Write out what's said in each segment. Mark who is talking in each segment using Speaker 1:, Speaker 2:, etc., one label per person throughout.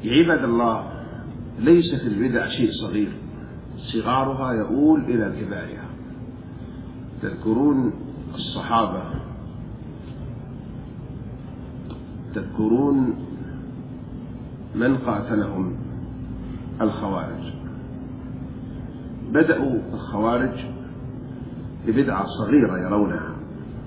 Speaker 1: يا عباد الله، ليس في البدع شيء صغير، صغارها يؤول إلى كبارها. تذكرون الصحابة، تذكرون من قاتلهم؟ الخوارج. بدأوا الخوارج ببدعة صغيرة يرونها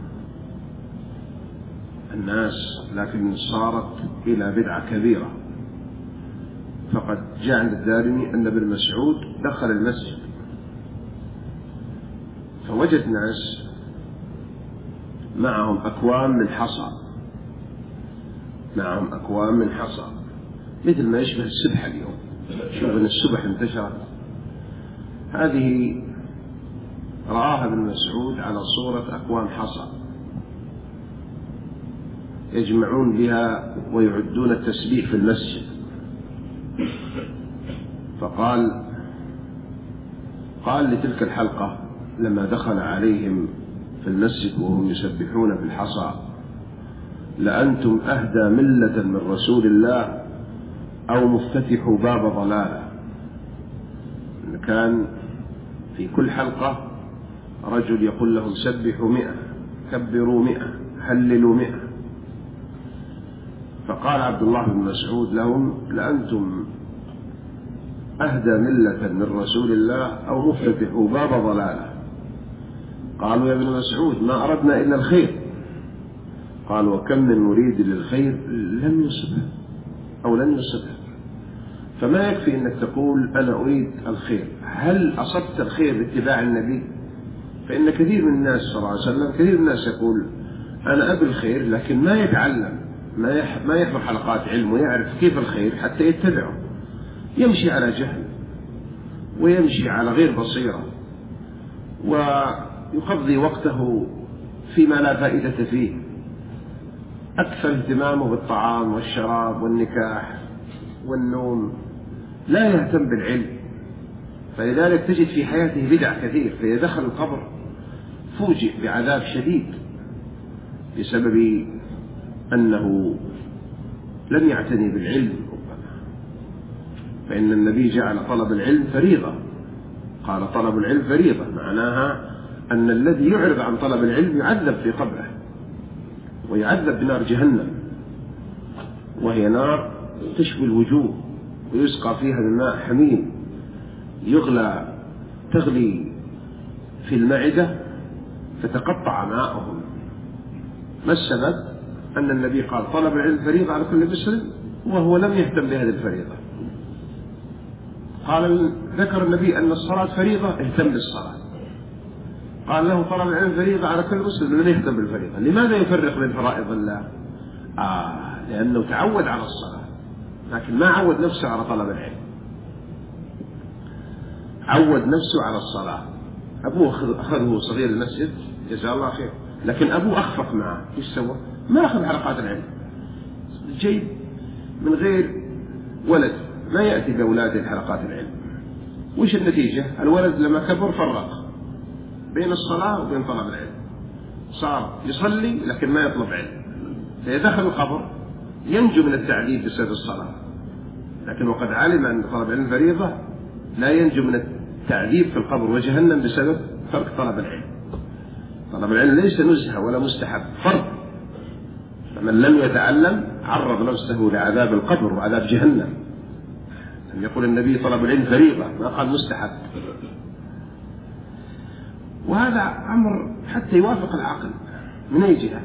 Speaker 1: الناس، لكن صارت إلى بدعة كبيرة. فقد جاء عند الدارمي أن ابن مسعود دخل المسجد فوجد ناس معهم أكوام من حصى، معهم أكوام من حصى مثل ما يشبه السبحة اليوم. شوف أن السبح انتشرت، هذه رآها ابن مسعود على صورة أكوام حصى يجمعون بها ويعدون التسبيح في المسجد. قال لتلك الحلقة لما دخل عليهم في المسجد وهم يسبحون بالحصى: لأنتم أهدى ملة من رسول الله أو مفتتح باب ضلالة. كان في كل حلقة رجل يقول لهم: سبحوا 100، كبروا 100، هللوا 100. فقال عبد الله بن مسعود لهم: لأنتم أهدى ملة من رسول الله أو مفتتح باب ضلالة. قالوا: يا ابن مسعود ما أردنا إلا الخير. قال: وكم من مريد للخير لم يصبه أو لن يصبه. فما يكفي أنك تقول أنا أريد الخير، هل أصبت الخير باتباع النبي؟ فإن كثير من الناس صلى الله عليه وسلم، كثير من الناس يقول أنا أبي الخير لكن ما يتعلم، ما يحضر حلقات علم ويعرف كيف الخير حتى يتبعه. يمشي على جهل ويمشي على غير بصيرة ويقضي وقته فيما لا فائدة فيه، أكثر اهتمامه بالطعام والشراب والنكاح والنوم، لا يهتم بالعلم. فلذلك تجد في حياته بدع كثير، فإذا دخل القبر فوجئ بعذاب شديد بسبب أنه لم يعتني بالعلم. فإن النبي جعل طلب العلم فريضة، قال: طلب العلم فريضة، معناها أن الذي يعرض عن طلب العلم يعذب في قبره ويعذب بنار جهنم، وهي نار تشوي الوجوه ويسقى فيها الماء حميم تغلي في المعدة فتقطع ماءهم. ما السبب؟ أن النبي قال: طلب العلم فريضة على كل مسلم، وهو لم يهتم بهذه الفريضة. ذكر النبي أن الصلاة فريضة، اهتم بالصلاة. قال له: طلب العلم فريضة على كل مسلم، لم يهتم بالفريضة. لماذا يفرق بين فرائض الله؟ لأنه تعود على الصلاة لكن ما عود نفسه على طلب العلم، عود نفسه على الصلاة. أبوه أخذه صغير المسجد جزاه الله خير، لكن أبوه أخفق معه. إيش سوى؟ ما أخذ حلقات العلم، جيد من غير ولد، ما يأتي بأولاده حلقات العلم. وش النتيجة؟ الولد لما كبر فرق بين الصلاة وبين طلب العلم، صار يصلي لكن ما يطلب علم. فإذا دخل القبر ينجو من التعذيب بسبب الصلاة، لكن وقد علم أن طلب العلم فريضة لا ينجو من التعذيب في القبر وجهنم بسبب ترك طلب العلم. طلب العلم ليس نزهة ولا مستحب، فرض. فمن لم يتعلم عرض نفسه لعذاب القبر وعذاب جهنم. لم يقل النبي طلب العلم فريضة، ما قال مستحب. وهذا أمر حتى يوافق العقل. من أي جهة؟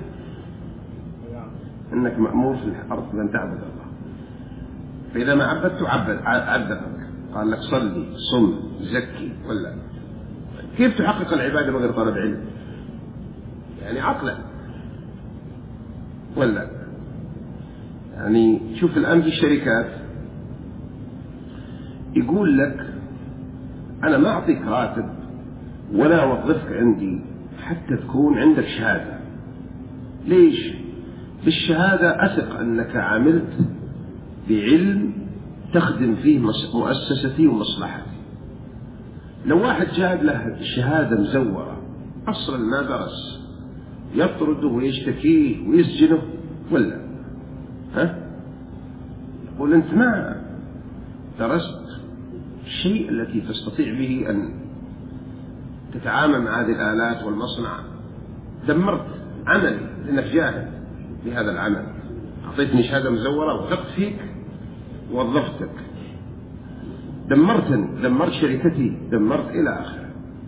Speaker 1: إنك مأمور في الأرض بأن تعبد الله، فإذا ما عبدت عذبك. قال لك صلي، صم، زكي، ولا كيف تحقق العبادة بغير طلب علم؟ يعني عقلا ولا يعني. شوف الآن في الشركات يقول لك أنا ما أعطيك راتب ولا أوظفك عندي حتى تكون عندك شهادة. ليش؟ بالشهادة أثق أنك عملت بعلم تخدم فيه مؤسستي ومصلحتي. لو واحد جاب له شهادة مزورة أصلا ما درس، يطرده ويشتكيه ويسجنه، ولا يقول أنت درست الشيء التي تستطيع به أن تتعامل مع هذه الآلات والمصنع، دمرت عملي لأنك جاهل بهذا العمل، أعطيتني شهادة مزورة وثقت فيك ووظفتك، دمرتني، دمرت شركتي، دمرت إلى آخره.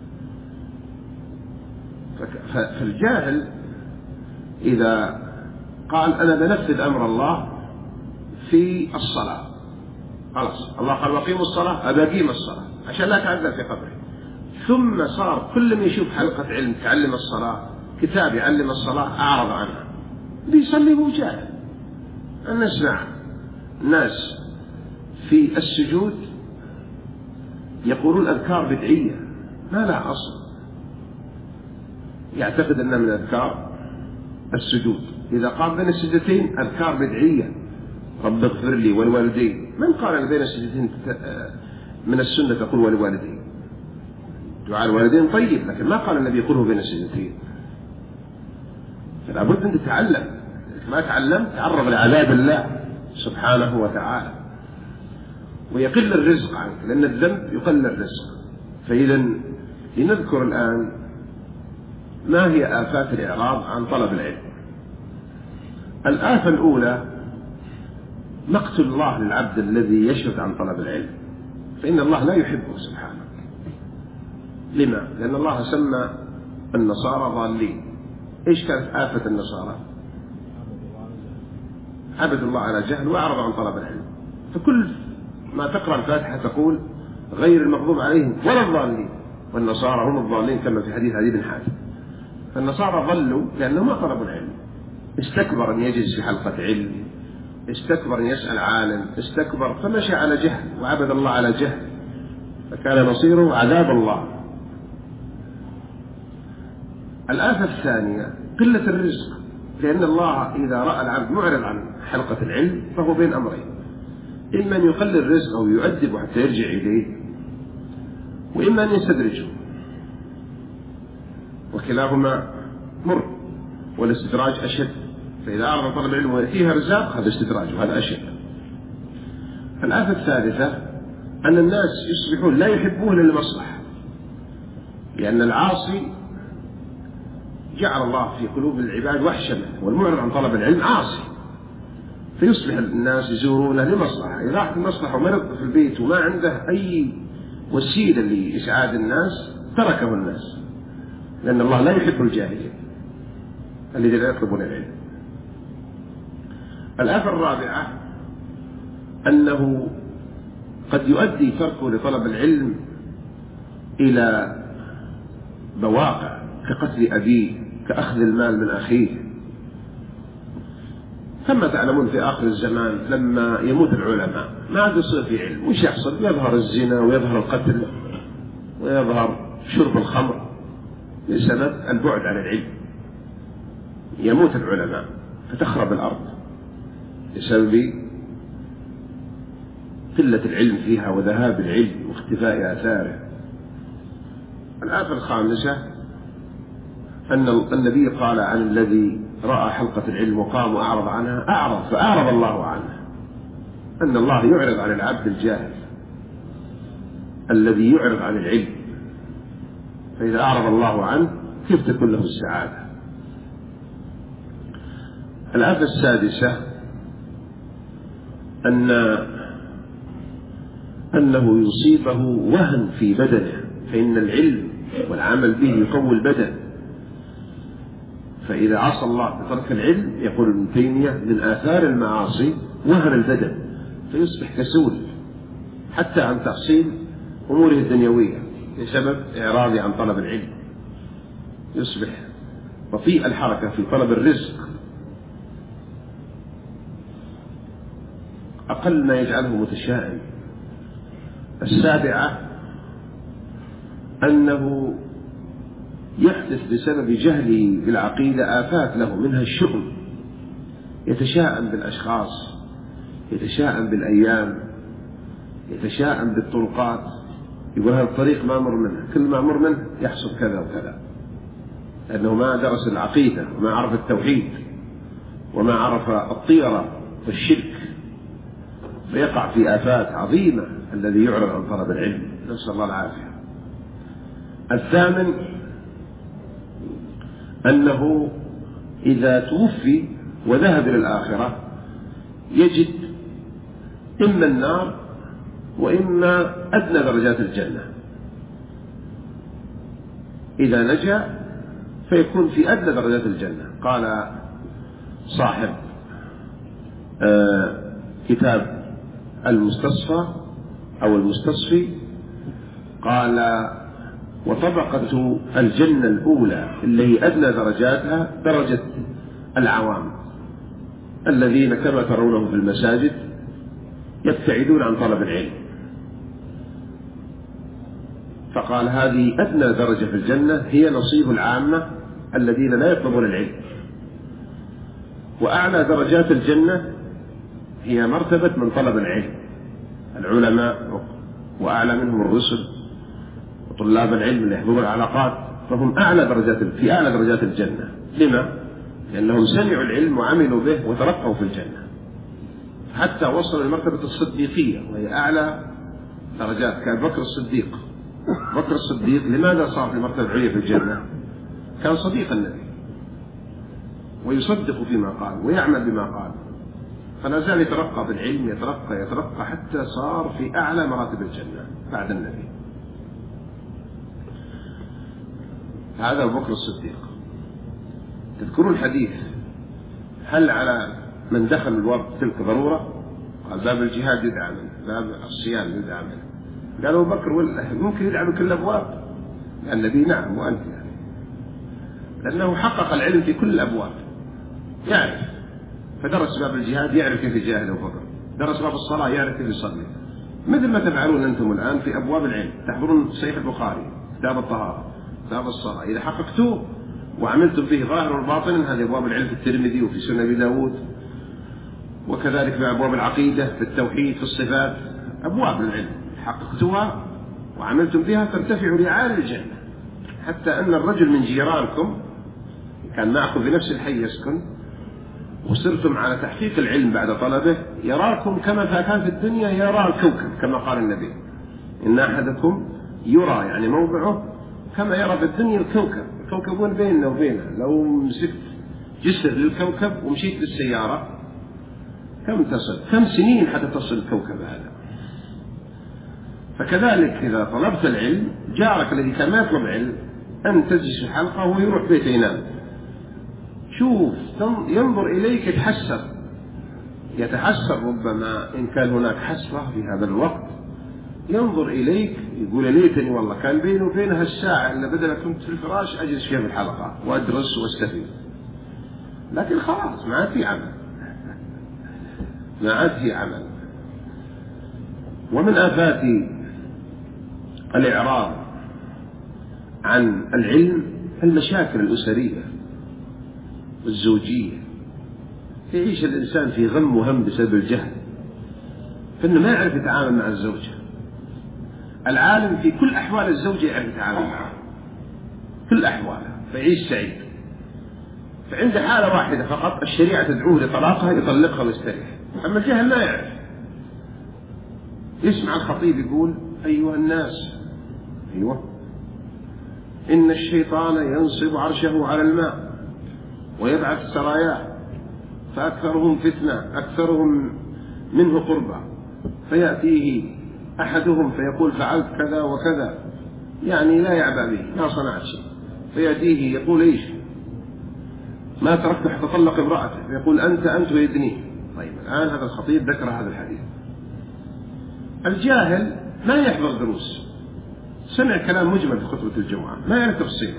Speaker 1: فالجاهل إذا قال أنا بنفذ أمر الله في الصلاة، خلاص الله قال وقيموا الصلاة، أبى أقيم الصلاة عشان لا تعذب في قبره، ثم صار كل ما يشوف حلقة علم تعلم الصلاة، كتاب يعلم الصلاة، أعرض عنها، بيصلي وهو جاهل. أنا نسمع ناس في السجود يقولون أذكار بدعية ما لا أصل، يعتقد أنها من أذكار السجود، إذا قام بين السجدتين أذكار بدعية، رب اغفر لي والوالدين، من قال أن بين السجدتين من السنة تقول والوالدين؟ دعاء الوالدين طيب، لكن ما قال النبي يقوله بين السجدتين. فلا بد أن تتعلم، ما تعلمت تعرض لعذاب الله سبحانه وتعالى ويقل الرزق عنك، لأن الذنب يقل الرزق. فإذا لنذكر الآن ما هي آفات الإعراض عن طلب العلم. الآفة الأولى مقت الله للعبد الذي يشرد عن طلب العلم، فإن الله لا يحبه سبحانه. لما؟ لأن الله سمى النصارى ضالين. إيش كانت آفة النصارى؟ عبدوا الله على جهل وأعرضوا عن طلب العلم. فكل ما تقرأ الفاتحة تقول غير المغضوب عليهم ولا الضالين، والنصارى هم الضالين كما في حديث عدي بن حاتم. فالنصارى ضلوا لأنهم ما طلبوا العلم، استكبر أن يجلس في حلقة علم، استكبر أن يسأل عالم، استكبر فمشى على جهل وعبد الله على جهل، فكان مصيره عذاب الله. الآفة الثانية قلة الرزق، لأن الله إذا رأى العبد معرض عن حلقة العلم فهو بين أمرين، إما أن يقلل رزقه ويؤدب حتى يرجع إليه، وإما أن يستدرجه، وكلاهما مر، والاستدراج أشد. فإذا أعرض طلب العلم ويأتيها رزاق هذا استدراج وهذا أشد. الآفة الثالثة أن الناس يصبحون لا يحبون المصلحة، لأن العاصي جعل الله في قلوب العباد وحشة، والمعرض عن طلب العلم عاصي، فيصبح الناس يزورونه لمصلحة. إذا راحت المصلحة وما يبقى في البيت وما عنده أي وسيلة لإسعاد الناس تركه الناس، لأن الله لا يحب الجاهلين الذين لا يطلبون العلم. الآفة الرابعة أنه قد يؤدي تركه لطلب العلم إلى بواقع كقتل أبيه، كأخذ المال من أخيه. كما تعلمون في آخر الزمان لما يموت العلماء ما عاد يصير في علم، وش يحصل؟ يظهر الزنا ويظهر القتل ويظهر شرب الخمر بسبب البعد عن العلم. يموت العلماء فتخرب الأرض بسبب قلة العلم فيها وذهاب العلم واختفاء آثاره. الآفة الخامسة أن النبي قال عن الذي رأى حلقة العلم وقام وأعرض عنها فأعرض الله عنه، أن الله يعرض عن العبد الجاهل الذي يعرض عن العلم، فإذا أعرض الله عنه كيف تكون له السعادة. الآفة السادسة أنه يصيبه وهن في بدنه، فإن العلم والعمل به يقوي البدن، فإذا عصى الله بترك العلم يقول ابن تيمية من آثار المعاصي وهن البدن، فيصبح كسول حتى عن تحصيل أموره الدنيوية بسبب إعراضه عن طلب العلم، يصبح بطيء الحركة في طلب الرزق، أقل ما يجعله متشائم. السابعة أنه يحدث بسبب جهله بالعقيدة آفات له، منها الشغل، يتشائم بالأشخاص، يتشائم بالأيام، يتشائم بالطرقات، يقول هذا الطريق ما أمر منه، كل ما أمر منه يحصل كذا وكذا، لأنه ما درس العقيدة وما عرف التوحيد وما عرف الطيرة والشرك. فيقع في آفات عظيمة الذي يعرض عن طلب العلم، نسأل الله العافية. الثامن أنه إذا توفي وذهب إلى الآخرة يجد إما النار وإما أدنى درجات الجنة. إذا نجا فيكون في أدنى درجات الجنة. قال صاحب كتاب المستصفى أو المستصفي قال: وطبقة الجنة الأولى اللي هي أدنى درجاتها درجة العوام الذين كما ترونهم في المساجد يبتعدون عن طلب العلم، فقال هذه أدنى درجة في الجنة هي نصيب العامة الذين لا يطلبون العلم. وأعلى درجات الجنة هي مرتبة من طلب العلم، العلماء، وأعلى منهم الرسل وطلاب العلم اللي يحضرون العلاقات، فهم أعلى في أعلى درجات الجنة. لما؟ لأنهم سمعوا العلم وعملوا به وترقوا في الجنة حتى وصلوا لمرتبة الصديقية وهي أعلى درجات، كأبي بكر الصديق. بكر الصديق لماذا صار في مرتبة عليا في الجنة؟ كان صديق النبي ويصدق فيما قال ويعمل بما قال، فلا زال يترقى بالعلم، يترقى حتى صار في أعلى مراتب الجنة بعد النبي. هذا أبو بكر الصديق. تذكرون الحديث: هل على من دخل الباب تلك ضرورة؟ قال: باب الجهاد يدعى منه، باب الصيام يدعى منه. قال أبو بكر: ممكن يدعى من كل الأبواب؟ النبي: نعم وأنت يعني. لأنه حقق العلم في كل الأبواب، يعرف، فدرس باب الجهاد يعرف كيف يجاهد أبو بكر، درس باب الصلاة يعرف كيف يصلي، مثل ما تفعلون أنتم الآن في أبواب العلم. تحضرون صحيح البخاري، كتاب الطهارة، كتاب الصلاة، إذا حققتوه وعملتم به ظاهر والباطن، هذه أبواب العلم في الترمذي وفي سنن أبي داود، وكذلك في أبواب العقيدة، في التوحيد، في الصفات، أبواب العلم حققتوها وعملتم بها ترتفعوا لأعالي الجنة، حتى أن الرجل من جيرانكم كان معكم في نفس الحي يسكن وصرتم على تحقيق العلم بعد طلبه يراكم كما كان في الدنيا يرى الكوكب، كما قال النبي: إن أحدكم يرى يعني موضعه كما يرى في الدنيا الكوكب. الكوكب وين بيننا وبينه؟ لو مسكت جسر للكوكب ومشيت بالسيارة كم سنين حتى تصل الكوكب هذا. فكذلك إذا طلبت العلم جارك الذي كان ما يطلب علم أن تجلس في حلقة ويروح بيته ينام، شوف ينظر إليك يتحسر ربما إن كان هناك حسرة في هذا الوقت، ينظر إليك يقول: ليتني والله كان بيني وبينها الساعة اللي بدل كنت في الفراش أجلس فيها في الحلقة وأدرس واستفيد. لكن خلاص ما عاد في عمل. ومن آفات الإعراض عن العلم المشاكل الأسرية والزوجية. يعيش الإنسان في غم وهم بسبب الجهل، فإنه ما يعرف يتعامل مع الزوجة. العالم في كل أحوال الزوجة يعرف يتعامل معها، كل أحوالها، فيعيش سعيد. فعند حالة واحدة فقط الشريعة تدعوه لطلاقها يطلقها ويستريح. أما الجهل ما يعرف. يسمع الخطيب يقول: أيها الناس، إن الشيطان ينصب عرشه على الماء ويبعث سراياه، فأكثرهم فتنة أكثرهم منه قربا، فيأتيه أحدهم فيقول: فعلت كذا وكذا، يعني لا يعبأ به، ما صنعت شيء. فيأتيه يقول: إيش؟ ما تركت حتى طلق امرأته، فيقول: أنت ويدنيه. طيب الآن هذا الخطيب ذكر هذا الحديث. الجاهل ما يحضر دروس، سمع كلام مجمل في خطبة الجمعة ما يعرف تفصيله،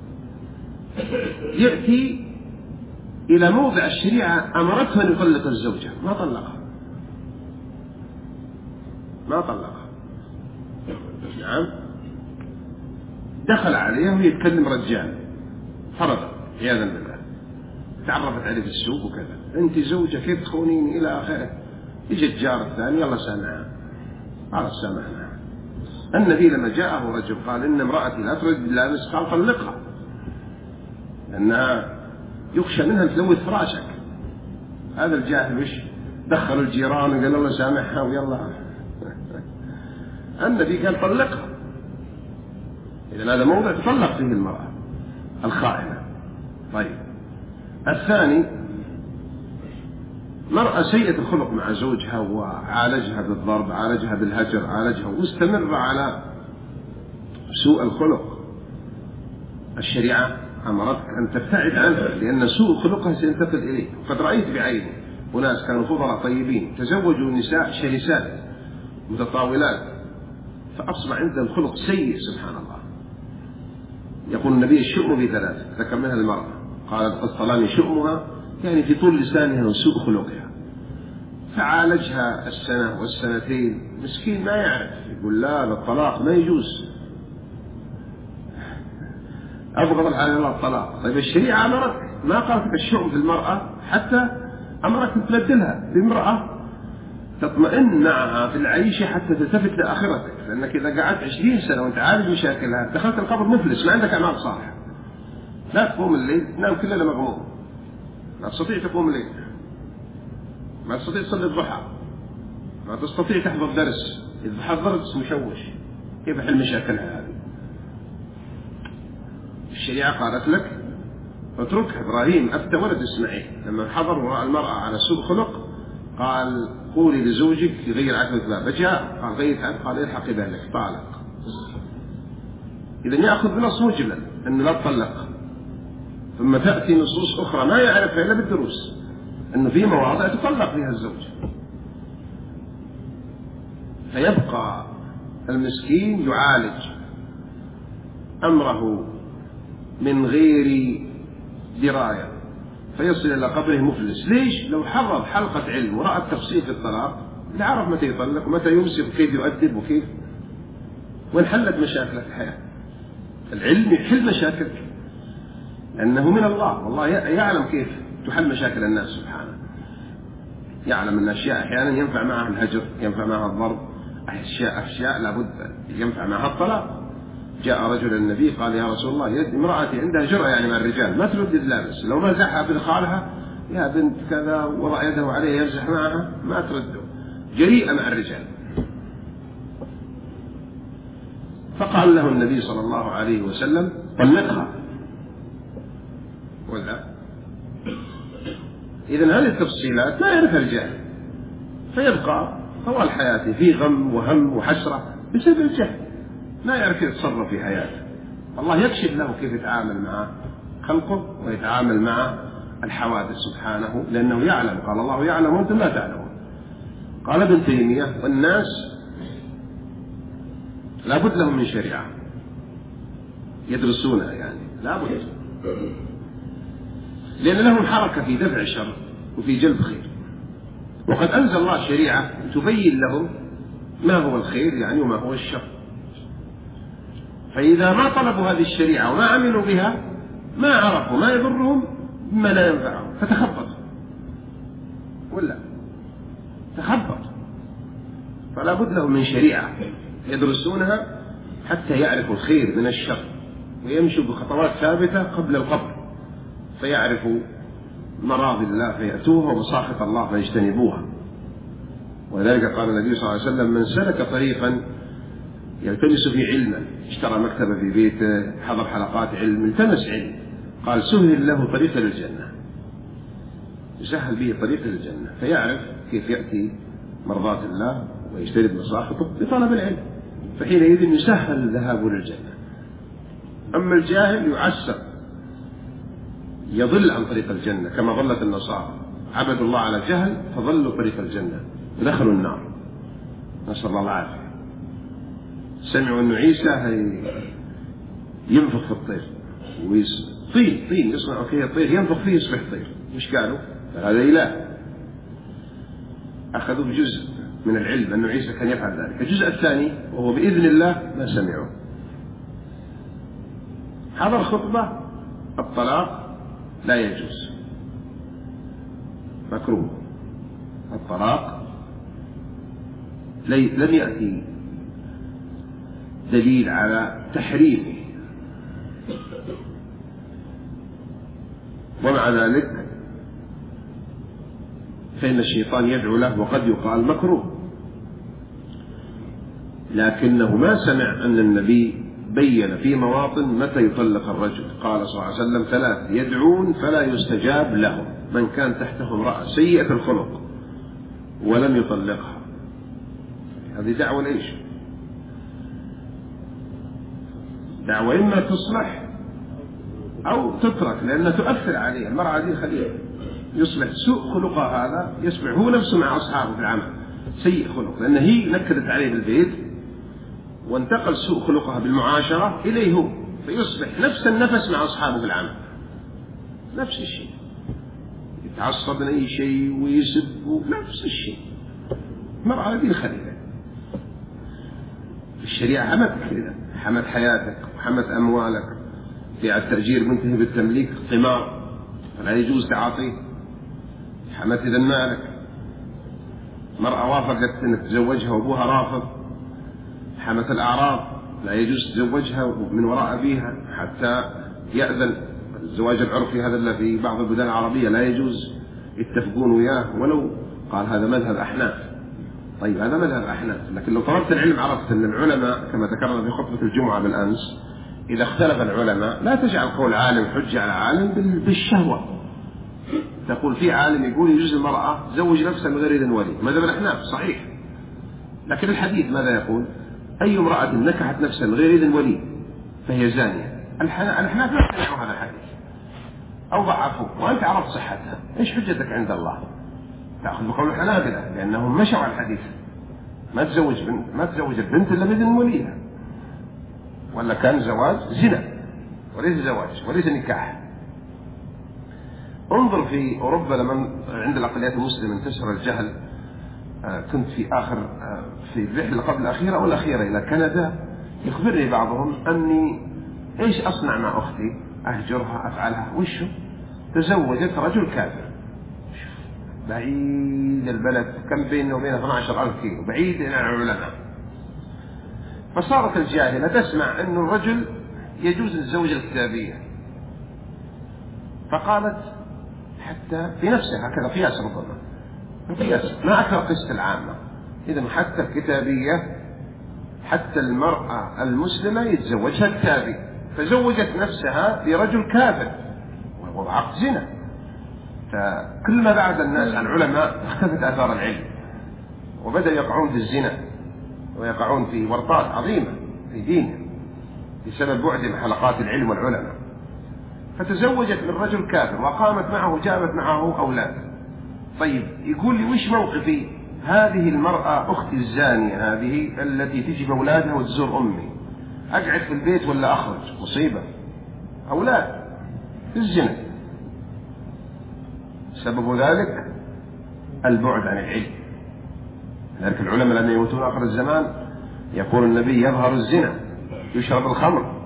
Speaker 1: يأتي إلى موضع الشريعة أمرته أن يطلق الزوجة، ما طلقها. نعم، دخل عليها وهي يتكلم رجال، فرضا عياذا بالله، تعرفت عليه في السوق وكذا: أنت زوجة كيف تخونيني إلى آخره. يجي الجار الثاني: يلا سامحها. قال: سامحنا. النبي لما جاءه رجل قال: إن امرأتي لا تريد اللامس، قال: طلقها، لأنها يخشى منها تلوث فراشك. هذا الجاهل وش دخلوا الجيران وقال الله سامحها ويلا. النبي قال طلقها. إذن هذا موضع تطلق فيه المرأة الخائنة. طيب الثاني مرأة سيئة الخلق مع زوجها وعالجها بالضرب، عالجها بالهجر، عالجها واستمر على سوء الخلق، الشريعة أمرتك أن تبتعد عنه، لأن سوء خلقها سينتقل إليه. قد رأيت بعيني وناس كانوا فضلاء طيبين تزوجوا نساء شرسات متطاولات فأصبح عندهم خلق سيء سبحان الله. يقول النبي الشؤم بثلاث، ذكر منها المرأة، قال الطلاني شؤمها يعني في طول لسانها وسوء خلقها، فعالجها السنة والسنتين، مسكين ما يعرف، يقول لا الطلاق ما يجوز، أبغض الحلال الله الطلاق. طيب الشريعة أمرت، ما قالت الشؤم في المرأة، حتى أمرك تبدلها بامرأة تطمئن معها في العيشة حتى تلتفت لآخرتك، لأنك إذا قعدت 20 سنة وأنت عالج مشاكلها دخلت القبر مفلس، ما عندك أعمال صالحة، لا تقوم الليل، تنام كل ليلة مغموم، ما تستطيع تقوم الليل، ما تستطيع تصلي الضحى، ما تستطيع تحضر درس، إذا حضرت مشوش، كيف حل مشاكلها هذه؟ الشريعة قالت لك اتركها. إبراهيم أفتى ولد إسماعيل لما حضر وراء المرأة على سوء خلق قال قولي لزوجك يغير عتبة باب، جاء قال غير عتبة، قال الحقي بأهلك، طالق. إذا يأخذ بنص مجمل أنه لا تطلق، ثم تأتي نصوص أخرى ما يعرفها إلا بالدروس أنه في مواضع تطلق فيها الزوج، فيبقى المسكين يعالج أمره من غير دراية فيصل إلى قبره مفلس. ليش؟ لو حضر حلقة علم ورأى التفصيل في الطلاق لعرف متى يطلق ومتى يمسك وكيف يؤدب وكيف، وانحلت مشاكل الحياة. العلم يحل مشاكلك لأنه من الله، والله يعلم كيف تحل مشاكل الناس سبحانه، يعلم أن أشياء أحيانا ينفع معها الهجر، ينفع معها الضرب، أشياء لابد ينفع معها الطلاق. جاء رجل النبي قال يا رسول الله امرأتي عندها جرأة يعني مع الرجال، ما ترد اللابس، لو مزحها بدخالها يا بنت كذا وضع يده عليه يمزح معها ما ترده، جريئة مع الرجال. فقال له النبي صلى الله عليه وسلم طلقها، ولا إذن هذه التفصيلات ما يعرفها الجاهل، فيبقى طوال حياته في غم وهم وحسرة بسبب الجهل، ما يعرف يتصرف في حياته. الله يكشف له كيف يتعامل مع خلقه ويتعامل مع الحوادث سبحانه، لأنه يعلم، قال الله يعلم وأنتم لا تعلمون. قال ابن تيمية والناس لا بد لهم من شريعة يدرسونها، يعني لا بد، لأن لهم حركة في دفع الشر وفي جلب خير، وقد أنزل الله شريعة تبين لهم ما هو الخير يعني وما هو الشر. فإذا ما طلبوا هذه الشريعة وما عملوا بها ما عرفوا ما يضرهم بما لا ينفعهم، فتخبطوا ولا تخبط. فلا بد لهم من شريعة يدرسونها حتى يعرفوا الخير من الشر ويمشوا بخطوات ثابتة قبل القبر، فيعرفوا مراضي الله فيأتوها ومساخط الله فيجتنبوها. ولذلك قال النبي صلى الله عليه وسلم من سلك طريقا يلتمس فيه علما، اشترى مكتبة في بيته، حضر حلقات علم، التمس علم، قال سهل له طريق للجنة، يسهل به طريق للجنة، فيعرف كيف يأتي مرضات الله ويجتنب مساخطه بطلب العلم، فحينئذ يسهل الذهاب للجنة. أما الجاهل يعسر يضل عن طريق الجنة كما ضلت النصارى، عبدوا الله على جهل فضلوا طريق الجنة ودخلوا النار، نسأل الله العافية. سمعوا أن عيسى ينفخ في الطير طين يصنع فيه الطير ينفخ فيه يصبح طير، مش قالوا هذا إله؟ أخذوا بجزء من العلم أن عيسى كان يفعل ذلك. الجزء الثاني وهو بإذن الله ما سمعوا. حضر خطبة الطلاق لا يجوز، مكروه الطلاق، لم يأتي دليل على تحريمه، ومع ذلك فإن الشيطان يدعو له، وقد يقال مكروه. لكنه ما سمع أن النبي بين في مواطن متى يطلق الرجل. قال صلى الله عليه وسلم: 3 يدعون فلا يستجاب لهم: من كان تحته امرأة سيئة الخلق ولم يطلقها. هذه دعوة ليش؟ دعوة إما تصلح أو تترك، لأنها تؤثر عليه. المرأة هذه خليل يصبح سوء خلقها، هذا يصبح هو نفسه مع أصحابه في العمل سيء خلق، لأن هي نكدت عليه بالبيت وانتقل سوء خلقها بالمعاشرة إليه هو، فيصبح نفس النفس مع أصحابه في العمل، نفس الشيء، يتعصب من أي شيء ويسب، نفس الشيء. المرأة هذه خليلة. الشريعة حمت كذا، حمت حياتك وحمت أموالك. في التأجير منتهي بالتمليك قمار فلا يجوز تعاطيه. حمت إذا مالك. مرأة وافقت أن تتزوجها وأبوها رافض، حمت الأعراض، لا يجوز تزوجها من وراء أبيها حتى يأذن. الزواج العرفي هذا اللي في بعض البلدان العربية لا يجوز يتفقون وياه، ولو قال هذا مذهب أحناف. طيب هذا مذهب أحناف، لكن لو طلبت العلم عرفت أن العلماء كما ذكرنا في خطبة الجمعة بالأمس، إذا اختلف العلماء لا تجعل قول عالم حجة على عالم بالشهوة. تقول في عالم يقول يجوز المرأة تزوج نفسها من غير إذن ولي، مذهب الأحناف صحيح، لكن الحديث ماذا يقول؟ أي امرأة نكحت نفسها من غير إذن ولي فهي زانية. الأحناف لا يقتنعوا هذا الحديث أو ضعفوه، وأنت عرفت صحتها، إيش حجتك عند الله؟ تأخذ بقول الحنابلة لأنهم مشوا على الحديث. ما تزوج البنت إلا بإذن وليها، ولا كان زواج زنا وليس زواج وليس نكاح. انظر في أوروبا لما عند الأقليات المسلمة انتشر الجهل. كنت في الرحلة قبل الأخيرة أو الأخيرة إلى كندا، يخبرني بعضهم أني إيش أصنع مع أختي؟ أهجرها أفعلها؟ وشو؟ تزوجت رجل كافر بعيد البلد، كم بينه وبين 12,000 كيلو، بعيد عن العلماء. فصارت الجاهلة تسمع أن الرجل يجوز الزوجة الكتابية، فقالت حتى في نفسها هكذا قياس، ربما القياس ما أكثر قياس العامة. إذن حتى الكتابية، حتى المرأة المسلمة يتزوجها كتابي، فزوجت نفسها لرجل كافر وهو عقد زنا. فكل ما بعد الناس عن العلماء اختفت آثار العلم، وبدأ يقعون في الزنا ويقعون في ورطات عظيمة في دينهم بسبب بعدهم حلقات العلم والعلماء. فتزوجت من رجل كافر وقامت معه، جابت معه أولاد. طيب يقول لي وش موقفي؟ هذه المرأة أختي الزانية هذه التي تجي بأولادها وتزور أمي، أقعد في البيت ولا أخرج؟ مصيبة، أولاد في الزنا. سبب ذلك البعد عن العلم. لذلك العلماء لما يموتون آخر الزمان يقول النبي: يظهر الزنا، يشرب الخمر،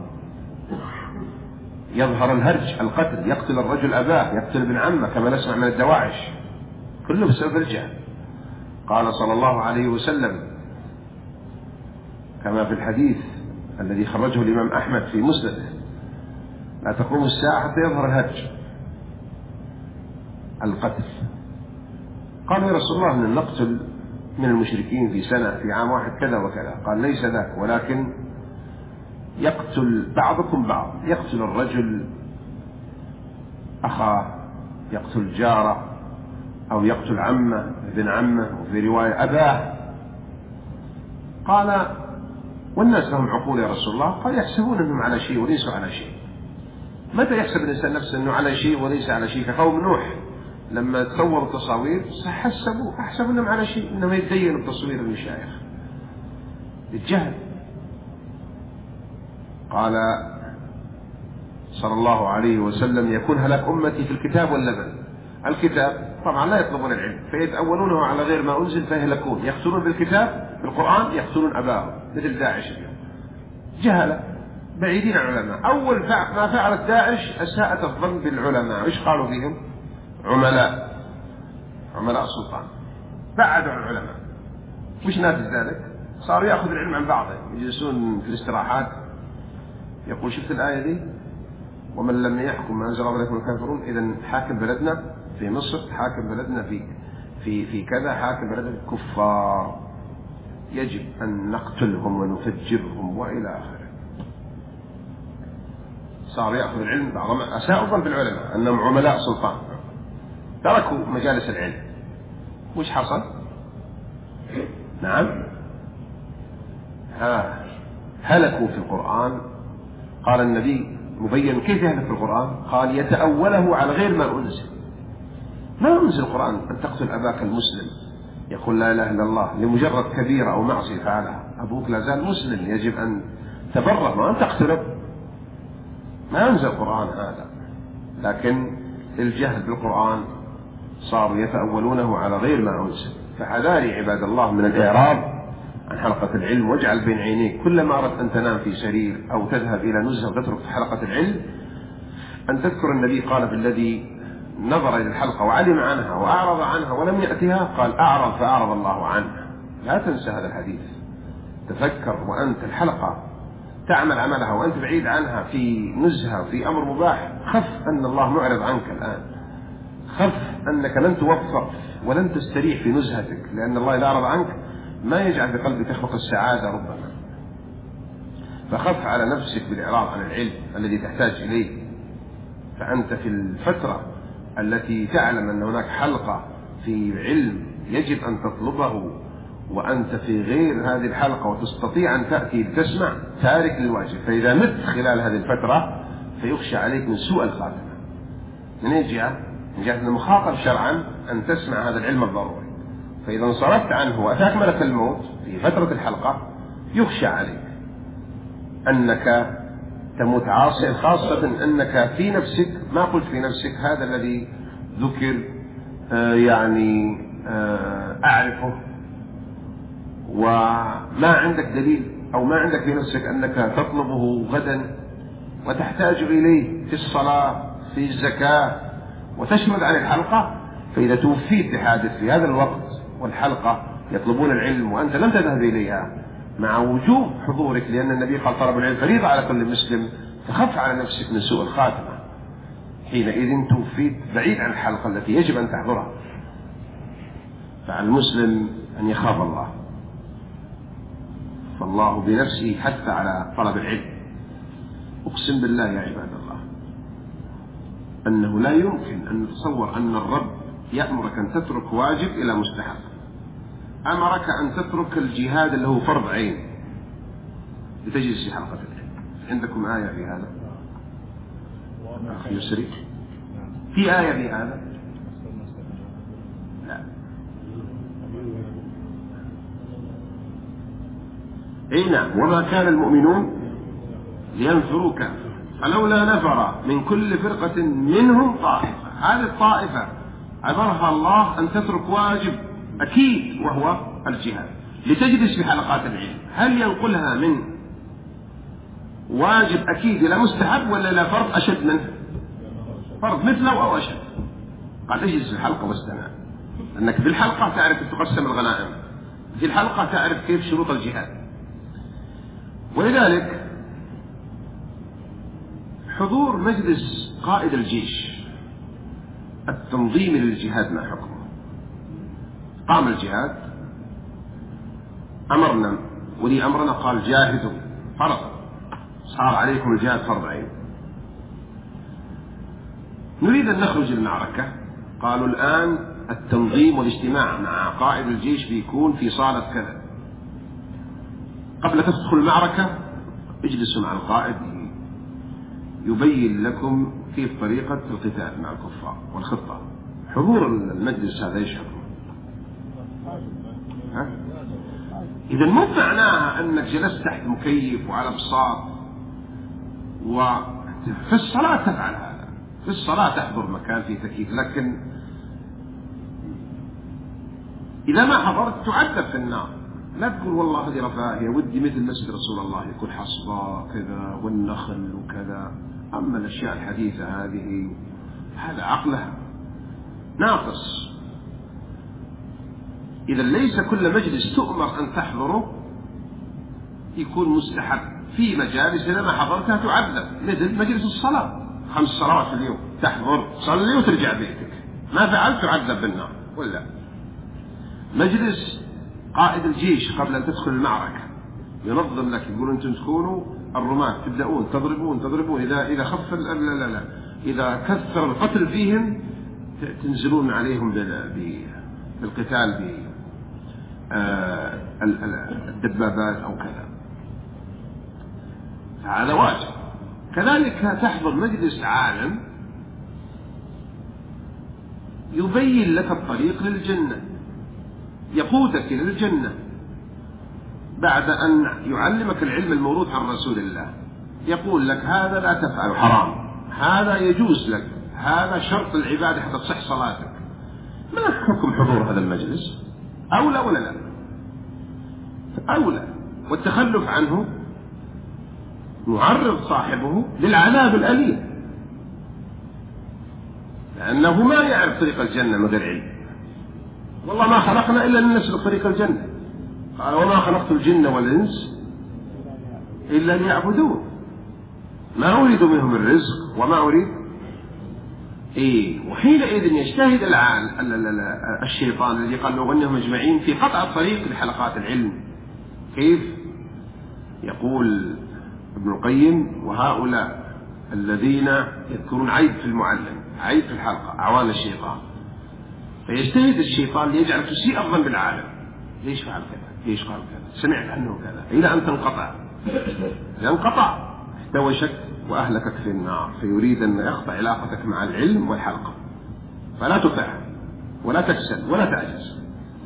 Speaker 1: يظهر الهرج، القتل، يقتل الرجل أباه، يقتل ابن عمه كما نسمع من الدواعش، كله بسبب الجهل. قال صلى الله عليه وسلم كما في الحديث الذي خرجه الإمام أحمد في مسنده: لا تقوم الساعة حتى يظهر الهرج، القتل. قالوا: يا رسول الله أن نقتل من المشركين في سنة في عام واحد كذا وكذا. قال: ليس ذاك، ولكن يقتل بعضكم بعض، يقتل الرجل أخاه، يقتل جاره، أو يقتل عمه ابن عمه، وفي رواية أباه. قال: والناس لهم عقول يا رسول الله؟ قال: يحسبون أنهم على شيء وليسوا على شيء. متى يحسب الإنسان نفسه أنه على شيء وليس على شيء؟ كقوم نوح لما تصوروا تصاوير أحسبوا أنهم على شيء، إنما يتدينوا بتصوير المشايخ، الجهل. قال صلى الله عليه وسلم: يكون هلاك أمتي في الكتاب واللبن. الكتاب طبعا لا يطلبون العلم فيتأولونه على غير ما أنزل فيهلكون، يقتلون بالكتاب بالقرآن، يقتلون أباهم مثل داعش اليوم، جهلة بعيدين عن العلماء. أول ما فعلت داعش أساءت الظن بالعلماء. إيش قالوا فيهم؟ عملاء السلطان، بعدوا عن العلماء. وش ناتج ذلك؟ صاروا يأخذ العلم عن بعضه، يجلسون في الاستراحات يقول: شفت الآية دي؟ ومن لم يحكم ما أنزل الله فأولئك هم الكافرون. إذن حاكم بلدنا في مصر، حاكم بلدنا في كذا حاكم بلد كفار يجب أن نقتلهم ونفجرهم وإلى آخره. صار يأخذ العلم بعضهم أساء الظن بالعلماء أنهم عملاء سلطان، تركوا مجالس العلم. وش حصل؟ نعم، هلكوا في القرآن. قال النبي مبين كيف يهلك في القرآن، قال يتأوله على غير ما أنزل. ما أنزل القرآن أن تقتل أباك المسلم يقول لا إله إلا الله لمجرد كبيرة أو معصية فعلها. أبوك لا زال مسلم، يجب أن تبرأ ما أن تقتله. ما أنزل القرآن هذا، لكن الجهل بالقرآن صاروا يتأولونه على غير ما أنزل. فحذاري عباد الله من الإعراض عن حلقة العلم، واجعل بين عينيك كلما أردت أن تنام في سرير أو تذهب إلى نزهة وتترك حلقة العلم أن تذكر النبي قال بالذي نظر إلى الحلقة وعلم عنها وأعرض عنها ولم يأتها، قال أعرض فأعرض الله عنه. لا تنسى هذا الحديث. تفكر وأنت الحلقة تعمل عملها وأنت بعيد عنها في نزهة في أمر مباح، خف أن الله معرض عنك الآن، خف أنك لن توفق ولن تستريح في نزهتك، لأن الله إذا أعرض عنك ما يجعل في قلبك تخلق السعادة ربما. فخف على نفسك بالإعراض عن العلم الذي تحتاج إليه. فأنت في الفترة التي تعلم أن هناك حلقة في علم يجب أن تطلبه وأنت في غير هذه الحلقة وتستطيع أن تأتي لتسمع، تارك للواجب. فإذا مت خلال هذه الفترة فيخشى عليك من سوء الخاتمة. من أي جهة؟ من جهة المخاطر شرعا أن تسمع هذا العلم الضروري، فإذا انصرفت عنه وأتاك ملك الموت في فترة الحلقة يخشى عليك أنك تموت عاصيا، خاصة أنك في نفسك ما قلت في نفسك هذا الذي ذكر أعرفه، وما عندك دليل أو ما عندك في نفسك أنك تطلبه غدا وتحتاج إليه في الصلاة في الزكاة وتشرد عن الحلقة. فإذا توفيت لحادث في هذا الوقت والحلقة يطلبون العلم وأنت لم تذهب إليها مع وجوب حضورك، لأن النبي قال طلب العلم فريضة على كل مسلم، فخف على نفسك من سوء الخاتمة. حينئذ توفيت بعيد عن الحلقة التي يجب أن تحضرها. فعلى المسلم أن يخاف الله، فالله بنفسه حث على طلب العلم. أقسم بالله يا عباد الله أنه لا يمكن أن نتصور أن الرب يأمرك أن تترك واجب إلى مستحب. أمرك أن تترك الجهاد اللي هو فرض عين لتجلس في حلقة العلم. عندكم آية في هذا؟ أخي يسري في آية في هذا؟ لا. أي نعم. وما كان المؤمنون لينفروا كافة فلولا نفر من كل فرقة منهم طائفة. هذه الطائفة عبرها الله أن تترك واجب أكيد وهو الجهاد لتجلس في حلقات العلم. هل ينقلها من واجب أكيد إلى مستحب ولا إلى فرض أشد منه؟ فرض مثله أو أشد. قال اجلس في الحلقة واستمع، أنك في الحلقة تعرف تقسم الغنائم، في الحلقة تعرف كيف شروط الجهاد. ولذلك حضور مجلس قائد الجيش التنظيمي للجهاد ما حكمه؟ قام الجهاد، أمرنا ولي أمرنا قال جاهدوا، فرض، صار عليكم الجهاد فرض عين. نريد أن نخرج المعركة، قالوا الآن التنظيم والاجتماع مع قائد الجيش بيكون في صالة كذا. قبل تدخل المعركة اجلسوا مع القائد يبين لكم كيف طريقة القتال مع الكفار والخطة. حضور المجلس هذا ايش حكمه؟ إذا مو معناها أنك جلست تحت مكيف وعلى بساط وفي الصلاة تفعل هذا، في الصلاة تحضر مكان فيه تكييف، لكن إذا ما حضرت تعذب في النار. لا تقول والله هذه رفاهية ودي مثل مسجد رسول الله يكون حصبة كذا والنخل وكذا. أما الأشياء الحديثة هذه هذا عقلها ناقص. إذا ليس كل مجلس تؤمر أن تحضره يكون مستحب. في مجالس إذا ما حضرتها تعذب، مثل مجلس الصلاة 5 صلوات في اليوم، تحضر تصلي وترجع بيتك، ما فعلت تعذب بالنار. ولا مجلس قائد الجيش قبل أن تدخل المعركة ينظم لك، يقول أنتم تكونوا الرماة تبدأون تضربون إذا خف لا إذا كثر القتل فيهم تنزلون عليهم بالقتال بالدبابات أو كذا. هذا واجب. كذلك تحضر مجلس عالم يبين لك الطريق للجنة، يقودك إلى الجنة بعد أن يعلمك العلم الموروث عن رسول الله، يقول لك هذا لا تفعل حرام، هذا يجوز لك، هذا شرط العبادة حتى تصح صلاتك. ما حكم حضور هذا المجلس؟ أولى ولا لا؟ أولى. والتخلف عنه معرض صاحبه للعذاب الأليم، لأنه ما يعرف طريق الجنة من غير علم. والله ما خلقنا إلا لنسلك طريق الجنة، قال وما خلقت الجن والإنس إلا ليعبدون ما أريد منهم الرزق وما أريد. وحينئذ يجتهد الشيطان الذي قال لو أنهم أجمعين في قطع الطريق لحلقات العلم. كيف؟ يقول ابن القيم وهؤلاء الذين يذكرون عيب في المعلم، عيب في الحلقة، أعوان الشيطان. فيجتهد الشيطان ليجعل تسيء الظن بالعالم، ليش فعل كذا، ليش قال كذا، سمعت عنه كذا، إلى أن ينقطع احتوشك وأهلكك في النار. فيريد أن يقطع علاقتك مع العلم والحلقة، فلا تطع ولا تكسل ولا تعجز.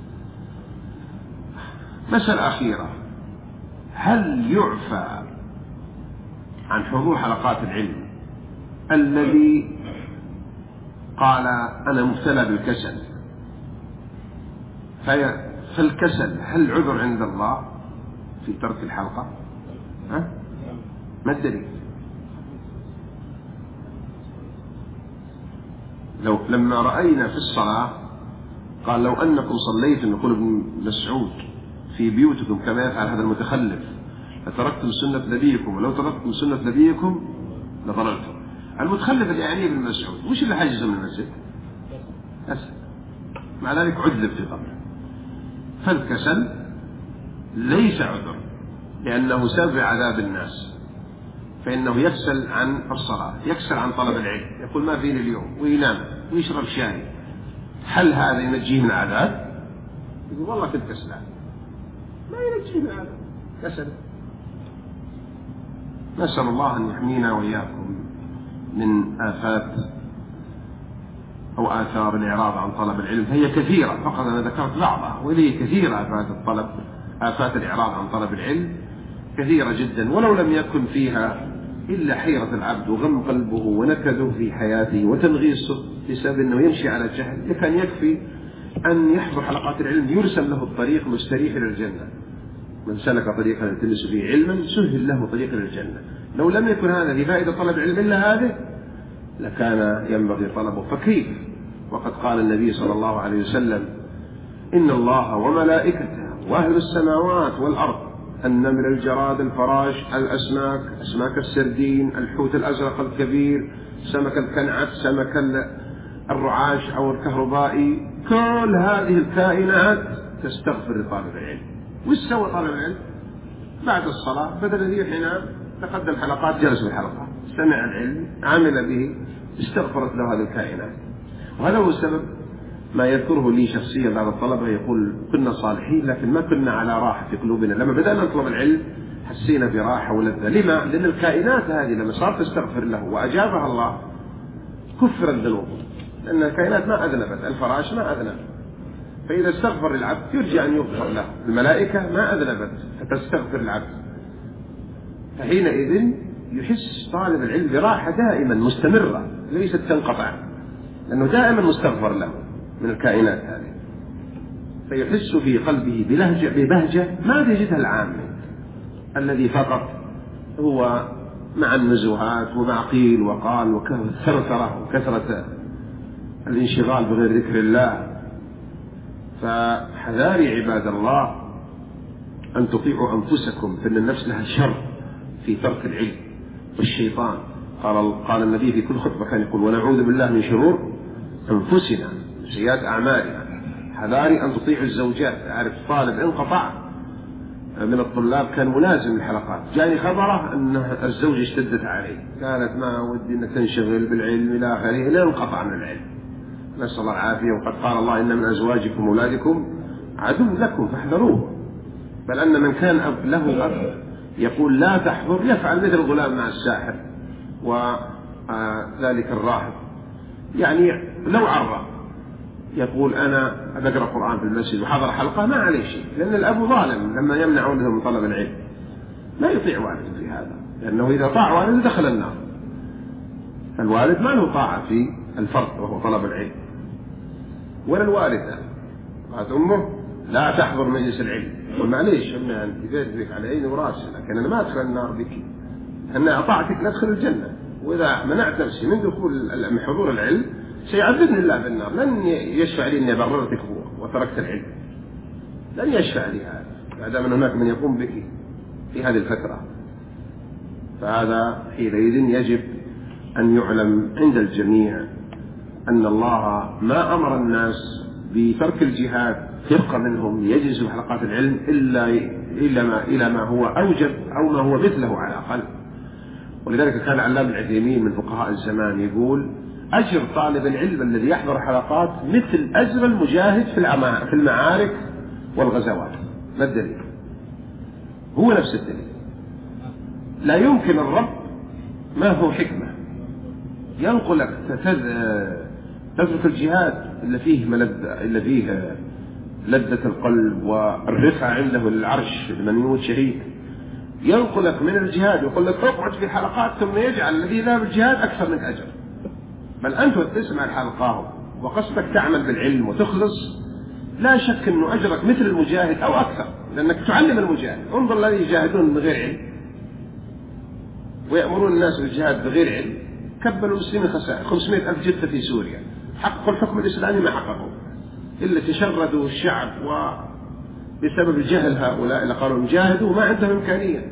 Speaker 1: مسألة أخيرة: هل يعفى عن حضور حلقات العلم الذي قال أنا مبتلى بالكسل؟ فالكسل هل عذر عند الله في ترك الحلقة؟ ما الدليل؟ لما رأينا في الصلاة قال لو أنكم صليتم، يقول ابن مسعود، في بيوتكم كما يفعل هذا المتخلف لتركتم سنة نبيكم، ولو تركتم سنة نبيكم لضللتم. المتخلف اللي يعني ابن مسعود وش اللي حجزه من المسجد؟ كسل، مع ذلك عذب في قبره. فالكسل ليس عذر، لأنه سبب عذاب الناس، فإنه يكسل عن الصلاة، يكسل عن طلب العلم، يقول ما فيني اليوم، وينام ويشرب شاي. هل هذا ينجيه من عذاب؟ يقول والله كنت كسلان، ما ينجيه من عذاب، كسل. نسأل الله أن يحمينا وإياكم من آفات أو آثار الإعراض عن طلب العلم. هي كثيرة، فقط أنا ذكرت بعضها، وهي كثيرة آفات الإعراض عن طلب العلم كثيرة جدا، ولو لم يكن فيها إلا حيرة العبد وغم قلبه ونكده في حياته وتنغيصه بسبب أنه يمشي على الجهل، لكان يكفي أن يحضر حلقات العلم يرسم له الطريق مستريح إلى الجنة. من سلك طريقا يلتمس فيه علما سهل له طريق إلى الجنة. لو لم يكن هذا لفائدة طلب العلم إلا هذه لكان ينبغي طلبه. فكيف وقد قال النبي صلى الله عليه وسلم إن الله وملائكته وأهل السماوات والأرض، النمل، الجراد، الفراش، الأسماك، أسماك السردين، الحوت الأزرق الكبير، سمك الكنعت، سمك الرعاش أو الكهربائي، كل هذه الكائنات تستغفر لطالب العلم. وش سوى طالب العلم؟ بعد الصلاة بدل أن يحينا تقدم حلقات، جلس بالحلقة، سمع العلم، عمل به، استغفرت له هذه الكائنات. وهذا هو السبب ما يذكره لي شخصيا بعض الطلبة، يقول كنا صالحين لكن ما كنا على راحة في قلوبنا. لما بدأنا نطلب العلم حسينا براحة ولذة. لما؟ لأن الكائنات هذه لما صارت تستغفر له وأجابها الله كفرت ذنوبه، لأن الكائنات ما أذنبت، الفراش ما أذنب، فإذا استغفر العبد يرجع أن يغفر له. الملائكة ما أذنبت فتستغفر العبد، فحينئذ يحس طالب العلم براحة دائما مستمرة ليست تنقطع، لأنه دائما مستغفر له من الكائنات هذه، فيحس في قلبه ببهجة ما يجدها العام الذي فقط هو مع النزوهات ومع قيل وقال وكثرة وكثرة الانشغال بغير ذكر الله. فحذاري عباد الله أن تطيعوا أنفسكم، فإن النفس لها شر في ترك العلم والشيطان. قال النبي في كل خطبة كان يقول ونعوذ بالله من شرور أنفسنا وسيئات أعمالنا. حذاري أن تطيعوا الزوجات. أعرف طالب انقطع من الطلاب كان ملازم للحلقات، جاني خبره أن الزوجة اشتدت عليه، قالت ما ودي أنك تنشغل بالعلم إلى آخره، لين انقطع من العلم. نسأل الله العافية. وقد قال الله إن من أزواجكم وأولادكم عدو لكم فاحذروه. بل أن من كان له أب يقول لا تحضر يفعل مثل الغلام مع الساحر وذلك الراهب، يعني لو عرى يقول أنا أقرأ قرآن في المسجد وحضر حلقة ما عليه شيء، لأن الأب ظالم لما يمنع ولده من طلب العلم، لا يطيع والده في هذا، لأنه إذا طاع والده دخل النار. الوالد ما له طاعة في الفرض وهو طلب العلم، ولا الوالدة قالت أمه لا تحضر مجلس العلم، معليش أمي أنت بيدك على عيني وراسي، لكن أنا ما أدخل النار بك، أنا أطاعتك لا أدخل الجنة، وإذا منعت نفسي من دخول من حضور العلم سيعذبني الله بالنار، لن يشفع لي أني بررتك وتركت العلم، لن يشفع لي هذا ما دام هناك من يقوم بك في هذه الفترة. فهذا حينئذ يجب أن يعلم عند الجميع أن الله ما أمر الناس بترك الجهاد فرقة منهم يجلسوا حلقات العلم إلى ما هو أوجب أو ما هو مثله على الأقل. ولذلك كان علام العثيمين من فقهاء الزمان يقول أجر طالب العلم الذي يحضر حلقات مثل أجر المجاهد في المعارك والغزوات. ما الدليل؟ هو نفس الدليل. لا يمكن الرب ما هو حكمة ينقلك تترك الجهاد إلا فيه لذة القلب والرفعة عنده العرش لمن يموت شهيد، ينقلك من الجهاد ويقول لك اقعد في حلقات ثم يجعل الذي ذهب الجهاد أكثر من أجر. بل أنت تسمع الحلقة وقصدك تعمل بالعلم وتخلص، لا شك أنه أجرك مثل المجاهد أو أكثر، لأنك تعلم المجاهد. انظر الذي يجاهدون من غير علم ويأمرون الناس بالجهاد بغير علم، كبلوا المسلمين خسائر 500,000 جثة في سوريا، حققوا الحكم الإسلامي ما حققوا إلا تشردوا الشعب، وبسبب الجهل هؤلاء اللي قالوا نجاهدوا ما عندهم إمكانية،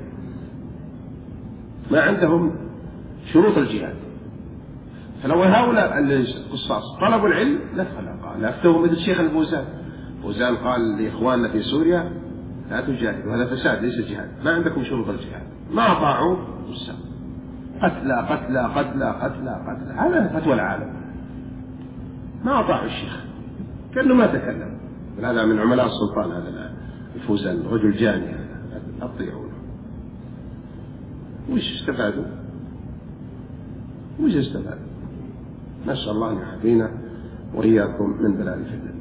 Speaker 1: ما عندهم شروط الجهاد. فلو هؤلاء القصاص طلبوا العلم لا افتوه مثل الشيخ الفوزان قال لإخواننا في سوريا لا تجاهدوا، هذا فساد ليس جهاد، ما عندكم شروط الجهاد، ما أطاعوا قتلى قتلى قتلى قتلى قتلى، هذا فتوى العالم، ما أطاعوا الشيخ كأنه ما تكلم. هذا من عملاء السلطان هذا الفوزان، رجل جاني هذا، أطيعوا له. وش استفادوا؟ نسأل الله أن يحفظنا وإياكم من بلاء الفتن.